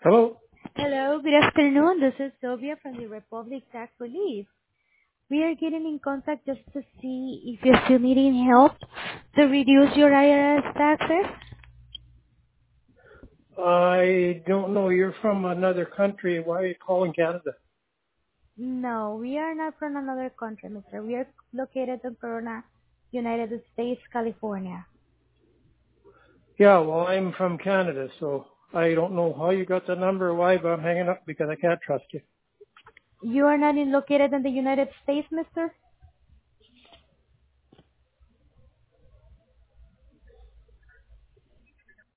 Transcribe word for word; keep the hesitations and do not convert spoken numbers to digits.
Hello. Hello, good afternoon. This is Sylvia from the Republic Tax Relief. We are getting in contact just to see if you're still needing help to reduce your I R S taxes. I don't know. You're from another country. Why are you calling Canada? No, we are not from another country, mister. We are located in Corona, United States, California. Yeah, well, I'm from Canada, so I don't know how you got the number or why, but I'm hanging up because I can't trust you. You are not in, located in the United States, mister?